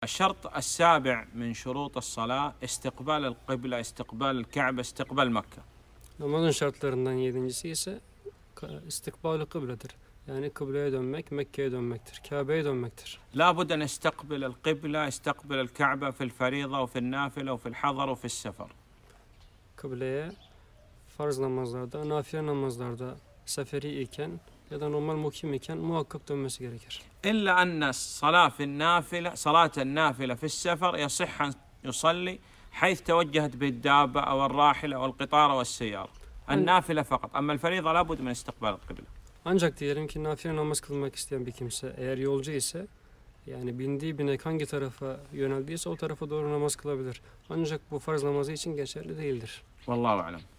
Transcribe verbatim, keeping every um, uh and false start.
الشرط السابع من شروط الصلاة استقبال القبلة، استقبال الكعبة، استقبال مكة. Namazın şartlarından yedincisi ise istikbal-ı kıbledir. Yani kıbleye dönmek, Mekke'ye dönmektir, Kabe'ye dönmektir. لا بد أن يستقبل القبلة، يستقبل الكعبة في الفريضة وفي النافلة وفي الحضر وفي السفر. Kıbleye farz namazlarda, nafile namazlarda seferi iken ya da normal mukim iken muhakkak dönmesi gerekir. إلا أن الصلاة في النافلة، صلاة النافلة في السفر يصح أن يصلي حيث توجهت بالدابة أو الراحلة أو القطار أو السيارة. النافلة فقط، أما الفريضة لا بد من استقبال القبلة. Ancak diyelim ki nafile namaz kılmak isteyen bir kimse eğer yolcu ise, yani bindiği binek hangi tarafa yöneldiyse o tarafa doğru namaz kılabilir. Ancak bu farz namazı için geçerli değildir. والله أعلم.